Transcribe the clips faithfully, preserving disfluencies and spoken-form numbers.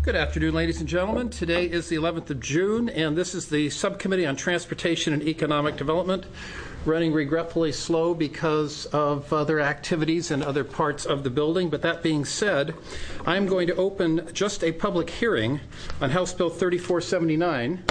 Good afternoon, ladies and gentlemen. Today is the eleventh of June, and this is the Subcommittee on Transportation and Economic Development, running regretfully slow because of other activities in other parts of the building. But that being said, I'm going to open just a public hearing on House Bill thirty-four seventy-nine.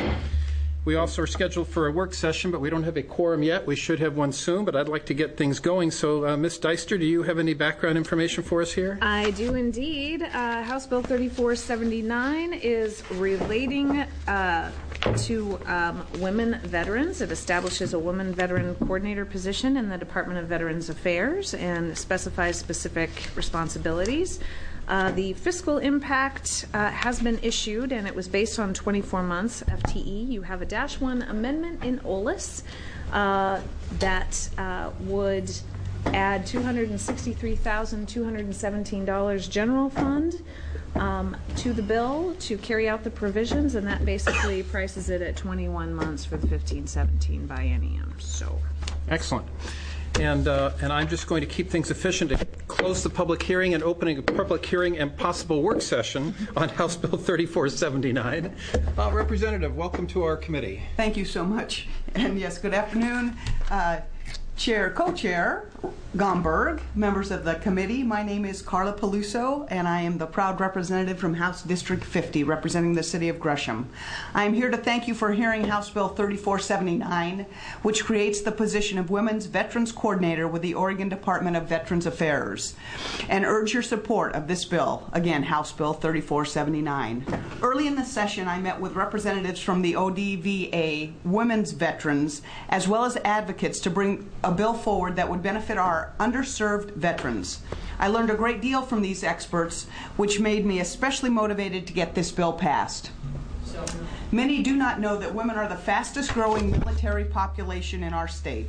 We also are scheduled for a work session, but we don't have a quorum yet. We should have one soon, but I'd like to get things going. So, uh, Miz Deister, do you have any background information for us here? I do indeed. Uh, House Bill thirty-four seventy-nine is relating uh, to um, women veterans. It establishes a women veteran coordinator position in the Department of Veterans Affairs and specifies specific responsibilities. Uh, the fiscal impact uh, has been issued, and it was based on twenty-four months F T E. You have a dash one amendment in O L I S uh, that uh, would add two hundred sixty-three thousand two hundred seventeen dollars general fund um, to the bill to carry out the provisions, and that basically prices it at twenty-one months for the fifteen seventeen biennium. So, excellent. And, uh, and I'm just going to keep things efficient to close the public hearing and opening a public hearing and possible work session on House Bill thirty-four seventy-nine. Uh, Representative, welcome to our committee. Thank you so much. And yes, good afternoon. Uh, Chair, Co-Chair Gomberg, members of the committee, my name is Carla Peluso, and I am the proud representative from House District fifty, representing the city of Gresham. I am here to thank you for hearing House Bill thirty-four seventy-nine, which creates the position of Women's Veterans Coordinator with the Oregon Department of Veterans Affairs, and urge your support of this bill, again, House Bill thirty-four seventy-nine. Early in the session, I met with representatives from the O D V A, women's veterans, as well as advocates to bring a bill forward that would benefit our underserved veterans. I learned a great deal from these experts, which made me especially motivated to get this bill passed. Many do not know that women are the fastest growing military population in our state,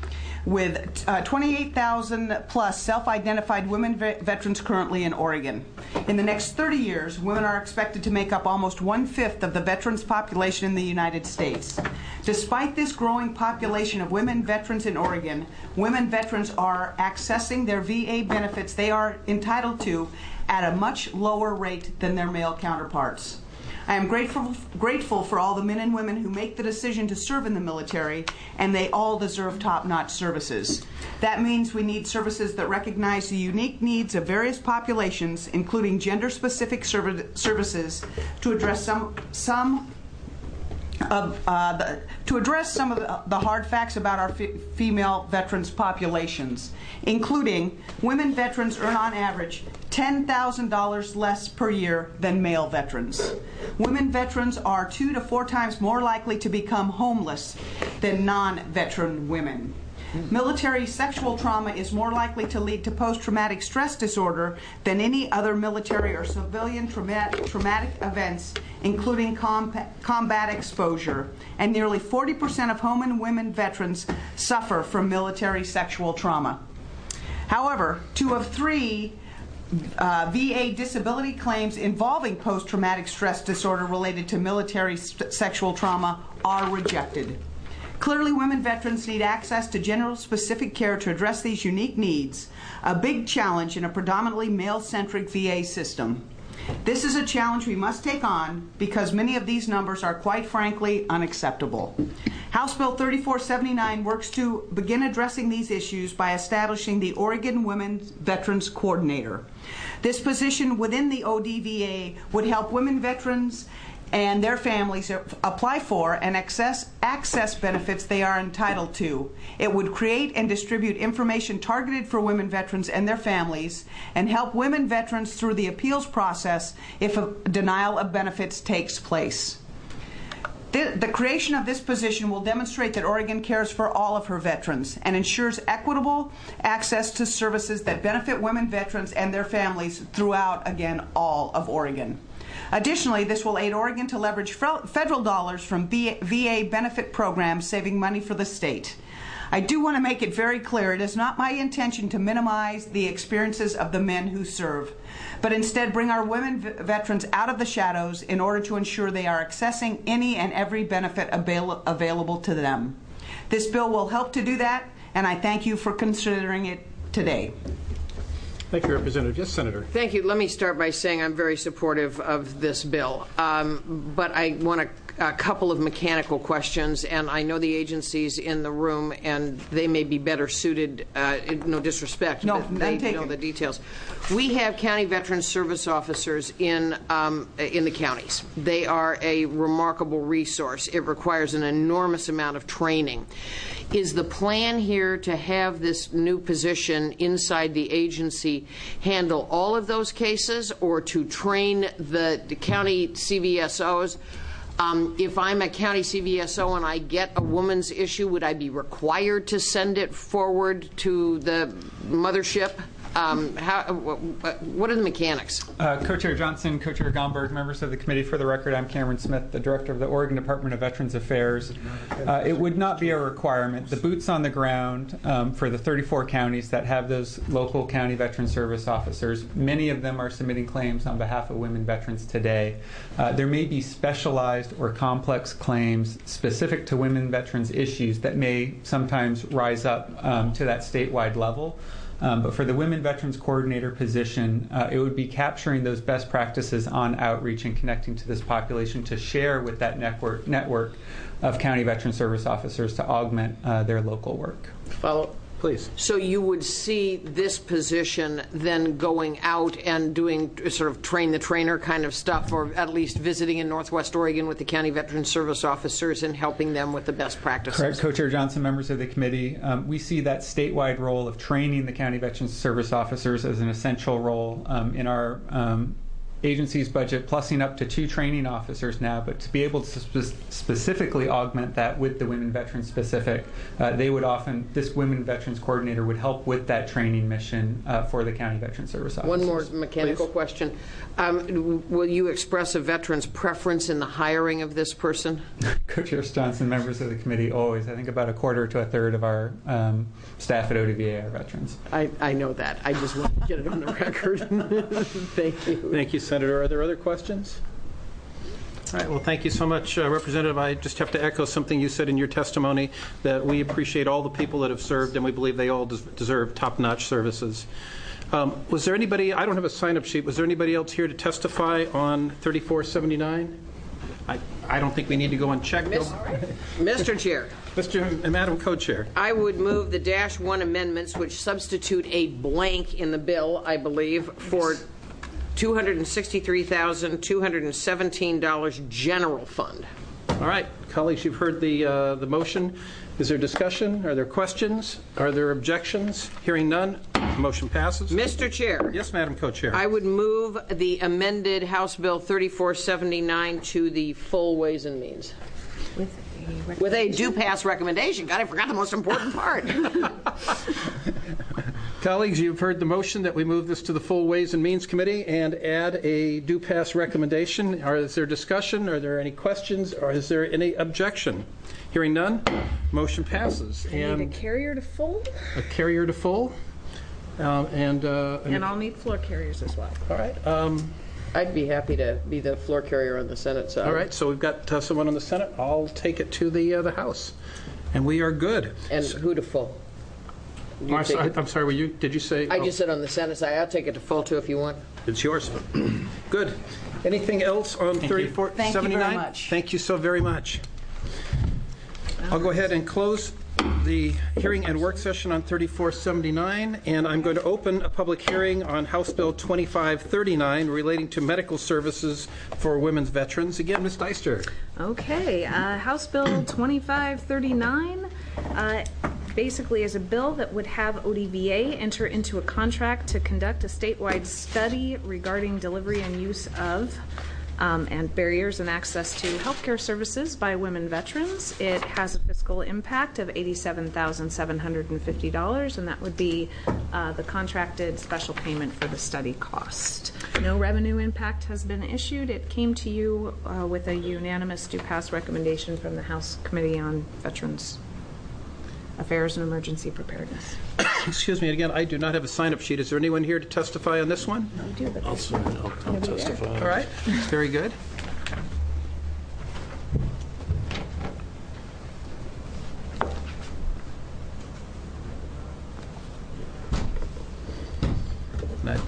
with uh, twenty-eight thousand plus self-identified women ve veterans currently in Oregon. In the next thirty years, women are expected to make up almost one-fifth of the veterans population in the United States. Despite this growing population of women veterans in Oregon, women veterans are accessing their V A benefits they are entitled to at a much lower rate than their male counterparts. I am grateful, grateful for all the men and women who make the decision to serve in the military, and they all deserve top-notch services. That means we need services that recognize the unique needs of various populations, including gender-specific serv services, to address some some of uh, the, to address some of the, the hard facts about our f female veterans populations, including women veterans earn on average ten thousand dollars less per year than male veterans. Women veterans are two to four times more likely to become homeless than non-veteran women. Military sexual trauma is more likely to lead to post-traumatic stress disorder than any other military or civilian traumatic, traumatic events, including com combat exposure. And nearly forty percent of home and women veterans suffer from military sexual trauma. However, two of three Uh, V A disability claims involving post-traumatic stress disorder related to military sexual trauma are rejected. Clearly, women veterans need access to general-specific care to address these unique needs, a big challenge in a predominantly male-centric V A system. This is a challenge we must take on because many of these numbers are, quite frankly, unacceptable. House Bill thirty-four seventy-nine works to begin addressing these issues by establishing the Oregon Women's Veterans Coordinator. This position within the O D V A would help women veterans and their families apply for and access, access benefits they are entitled to. It would create and distribute information targeted for women veterans and their families and help women veterans through the appeals process if a denial of benefits takes place. The, the creation of this position will demonstrate that Oregon cares for all of her veterans and ensures equitable access to services that benefit women veterans and their families throughout, again, all of Oregon. Additionally, this will aid Oregon to leverage federal dollars from V A benefit programs, saving money for the state. I do want to make it very clear, it is not my intention to minimize the experiences of the men who serve, but instead bring our women veterans out of the shadows in order to ensure they are accessing any and every benefit avail available to them. This bill will help to do that, and I thank you for considering it today. Thank you, Representative. Yes, Senator. Thank you. Let me start by saying I'm very supportive of this bill, um, but I want a, a couple of mechanical questions, and I know the agencies in the room, and they may be better suited, uh, no disrespect, No, but none they taken. know the details. We have county veteran service officers in, um, in the counties. They are a remarkable resource. It requires an enormous amount of training. Is the plan here to have this new position inside the agency handle all of those cases, or to train the, the county C V S Os? Um, if I'm a county C V S O and I get a woman's issue, would I be required to send it forward to the mothership? Um, how, what are the mechanics? Uh, Co-Chair Johnson, Co-Chair Gomberg, members of the committee, for the record, I'm Cameron Smith, the Director of the Oregon Department of Veterans Affairs. Uh, it would not be a requirement. The boots on the ground um, for the thirty-four counties that have those local county veteran service officers, many of them are submitting claims on behalf of women veterans today. Uh, there may be specialized or complex claims specific to women veterans issues that may sometimes rise up um, to that statewide level. Um, but for the Women Veterans Coordinator position, uh, it would be capturing those best practices on outreach and connecting to this population to share with that network, network of county veteran service officers to augment uh, their local work. Follow. Please. So you would see this position then going out and doing sort of train the trainer kind of stuff, or at least visiting in Northwest Oregon with the county veteran service officers and helping them with the best practices. Correct. Co-Chair Johnson, members of the committee, um, we see that statewide role of training the county veteran service officers as an essential role um, in our um, agency's budget, plussing up to two training officers now, but to be able to spe- specifically augment that with the women veterans specific, uh, they would often, this women veterans coordinator would help with that training mission uh, for the county veteran service officers. One more mechanical Please. question. Um, will you express a veteran's preference in the hiring of this person? Co-Chair Johnson, members of the committee, always. I think about a quarter to a third of our um, staff at O D V A are veterans. I, I know that. I just want to get it on the record. Thank you. Thank you, Senator. Are there other questions? All right. Well, thank you so much, uh, Representative. I just have to echo something you said in your testimony, that we appreciate all the people that have served, and we believe they all des- deserve top-notch services. Um, was there anybody, I don't have a sign-up sheet, was there anybody else here to testify on thirty-four seventy-nine? I, I don't think we need to go and check. Miss, Mister Chair. Mister and Madam Co-Chair. I would move the dash one amendments, which substitute a blank in the bill, I believe, for two hundred sixty-three thousand two hundred seventeen dollars general fund. All right, colleagues, you've heard the uh, the motion. Is there discussion? Are there questions? Are there objections? Hearing none, the motion passes. Mister Chair. Yes, Madam Co-Chair. I would move the amended House Bill thirty-four seventy-nine to the full Ways and Means. With a With a due pass recommendation. God, I forgot the most important part. Colleagues, you've heard the motion that we move this to the full Ways and Means Committee and add a due pass recommendation. Are, is there discussion? Are there any questions? Or is there any objection? Hearing none, motion passes. Need And a carrier to full, a carrier to full. Um, and, uh, and I'll need floor carriers as well. all right. Um, I'd be happy to be the floor carrier on the Senate side. all right. So we've got uh, someone on the Senate. I'll take it to the uh, the House, and we are good. And who to full? You Oh, I'm, take sorry, it- I'm sorry. Were you? Did you say? I oh, just said on the Senate side. I'll take it to full too if you want. It's yours. Good. Anything else on thirty-four seventy-nine? Thank you very much. Thank you so very much. I'll go ahead and close the hearing and work session on thirty-four seventy-nine, and I'm going to open a public hearing on House Bill twenty-five thirty-nine relating to medical services for women's veterans. Again, Miz Deister. Okay, uh, House Bill twenty-five thirty-nine uh, basically is a bill that would have O D V A enter into a contract to conduct a statewide study regarding delivery and use of um, and barriers and access to healthcare services by women veterans. It has a fiscal impact of eighty-seven thousand seven hundred fifty dollars, and that would be uh, the contracted special payment for the study cost. No revenue impact has been issued. It came to you uh, with a unanimous due pass recommendation from the House Committee on Veterans Affairs and Emergency Preparedness. Excuse me, again, I do not have a sign-up sheet. Is there anyone here to testify on this one? I do, but I'll, there's I'll, I'll nobody there. testify. All right. Very good.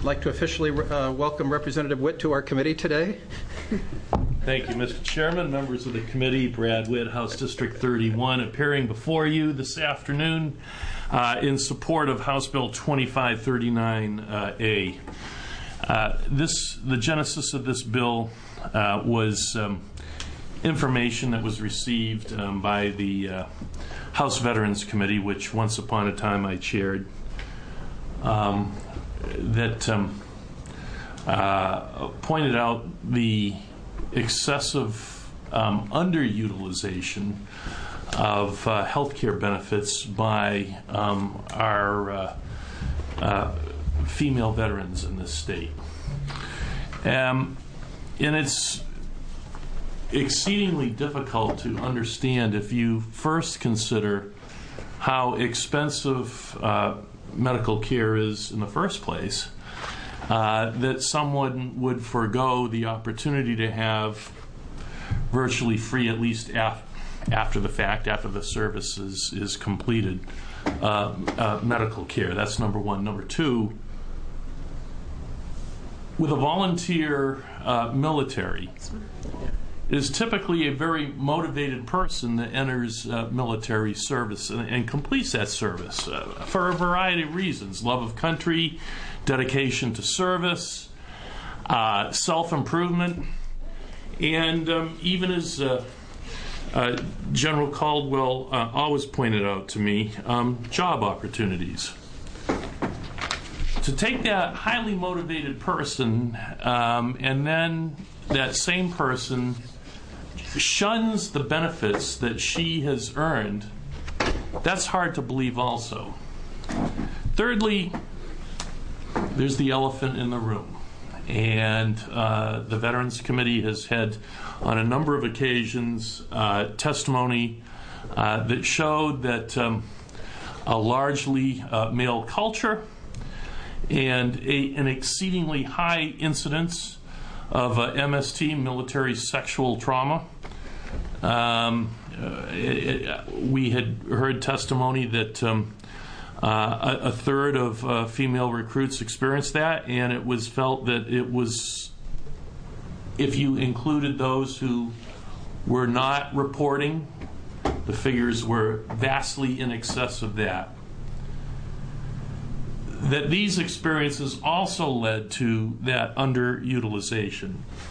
like to officially uh, welcome Representative Witt to our committee today. Thank you, Mister Chairman, members of the committee. Brad Witt, House District thirty-one, appearing before you this afternoon uh, in support of House Bill twenty-five thirty-nine A. Uh, this, the genesis of this bill uh, was um, information that was received um, by the uh, House Veterans Committee, which once upon a time I chaired, um, that um, uh, pointed out the excessive um, underutilization of uh, health care benefits by um, our uh, uh, female veterans in this state. Um, and it's exceedingly difficult to understand if you first consider how expensive uh, medical care is in the first place, uh, that someone would forego the opportunity to have virtually free, at least af- after the fact, after the service is, is completed, uh, uh, medical care. That's number one. Number two, with a volunteer uh, military, it is typically a very motivated person that enters uh, military service and, and completes that service uh, for a variety of reasons: love of country, dedication to service, uh, self-improvement, and um, even as uh, uh, General Caldwell uh, always pointed out to me, um, job opportunities. To take that highly motivated person um, and then that same person shuns the benefits that she has earned, that's hard to believe also. Thirdly, there's the elephant in the room. And uh, the Veterans Committee has had, on a number of occasions, uh, testimony uh, that showed that um, a largely uh, male culture and a, an exceedingly high incidence of uh, M S T, military sexual trauma. Um, uh, it, it, we had heard testimony that um, uh, a, a third of uh, female recruits experienced that, and it was felt that it was, if you included those who were not reporting, the figures were vastly in excess of that. That these experiences also led to that underutilization.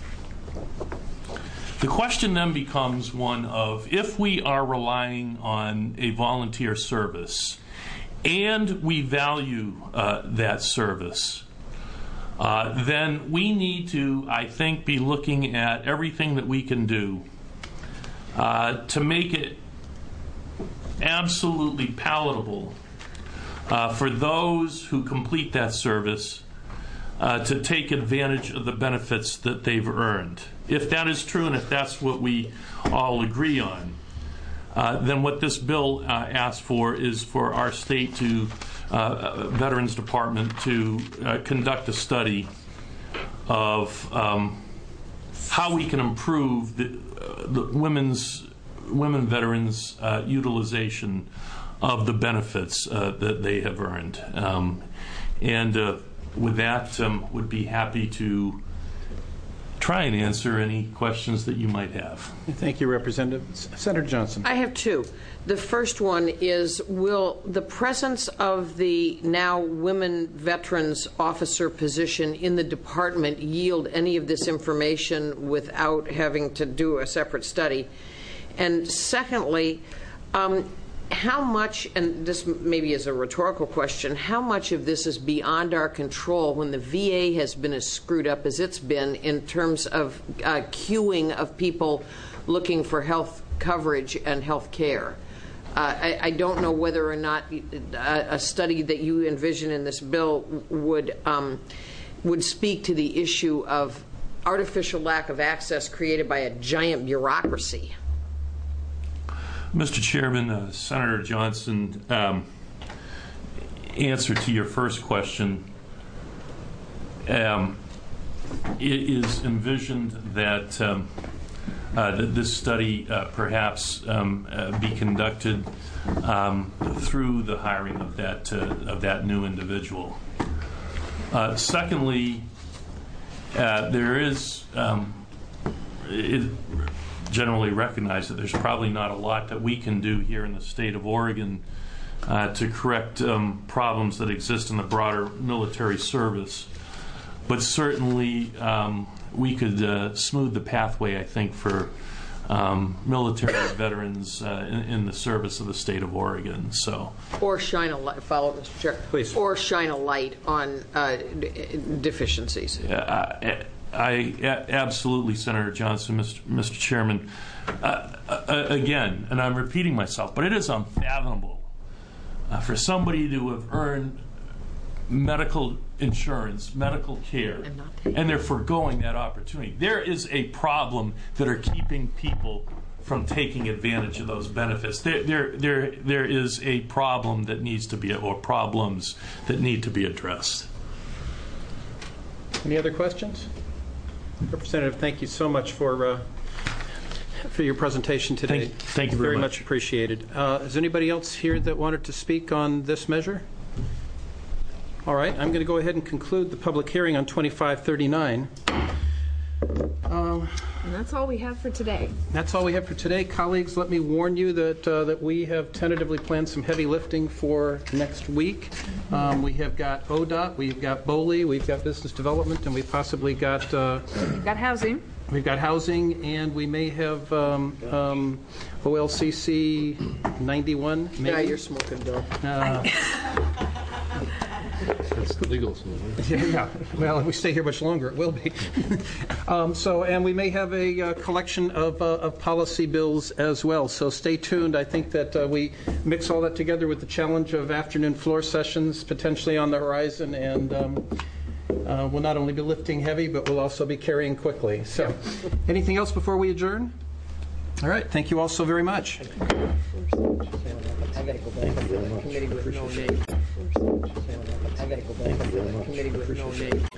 The question then becomes one of, if we are relying on a volunteer service and we value uh, that service, uh, then we need to, I think, be looking at everything that we can do uh, to make it absolutely palatable Uh, for those who complete that service uh, to take advantage of the benefits that they've earned. If that is true, and if that's what we all agree on, uh, then what this bill uh, asks for is for our state to, uh, Veterans Department, to uh, conduct a study of um, how we can improve the, uh, the women's women veterans' uh, utilization of the benefits uh, that they have earned. Um, and uh, with that, um, would be happy to try and answer any questions that you might have. Thank you, Representative. Senator Johnson. I have two. The first one is, will the presence of the now women veterans officer position in the department yield any of this information without having to do a separate study? And secondly, um, how much, and this maybe is a rhetorical question, how much of this is beyond our control when the V A has been as screwed up as it's been in terms of uh, queuing of people looking for health coverage and health care? Uh, I, I don't know whether or not a, a study that you envision in this bill would um, would speak to the issue of artificial lack of access created by a giant bureaucracy. Mister Chairman, uh, Senator Johnson, um, answer to your first question, um, it is envisioned that, um, uh, that this study uh, perhaps um, uh, be conducted um, through the hiring of that uh, of that new individual. Uh, secondly, uh, there is um, it generally recognized that there's probably not a lot that we can do here in the state of Oregon uh, to correct um, problems that exist in the broader military service. But certainly um, we could uh, smooth the pathway, I think, for um, military veterans uh, in, in the service of the state of Oregon. So, Or shine a light, follow Mister Chair. Please. Or shine a light on uh, d- deficiencies. uh, I, I absolutely, Senator Johnson, Mister Mister Chairman. Uh, uh, again, and I'm repeating myself, but it is unfathomable uh, for somebody to have earned medical insurance, medical care, And not take and they're foregoing that opportunity. There is a problem that are keeping people from taking advantage of those benefits. There, there, there, there is a problem that needs to be, or problems that need to be addressed. Any other questions? Representative, thank you so much for uh, for your presentation today. Thank- thank you very Very much. much appreciated. Uh, is anybody else here that wanted to speak on this measure? All right, I'm going to go ahead and conclude the public hearing on twenty-five thirty-nine. Um, And that's all we have for today. That's all we have for today. Colleagues, let me warn you that uh, that we have tentatively planned some heavy lifting for next week. Um, we have got O D O T, we've got B O L I, we've got business development, and we've possibly got uh, We've got housing. we've got housing, and we may have um, um, O L C C ninety-one. Maybe. Yeah, you're smoking, Bill. That's legal. Yeah, well, if we stay here much longer, it will be. um, so, and we may have a uh, collection of, uh, of policy bills as well. So stay tuned. I think that uh, we mix all that together with the challenge of afternoon floor sessions potentially on the horizon, and um, uh, we'll not only be lifting heavy, but we'll also be carrying quickly. So, anything else before we adjourn? All right. Thank you all so very much. I got to go back to the committee with no name. I got to go back to the committee with no name.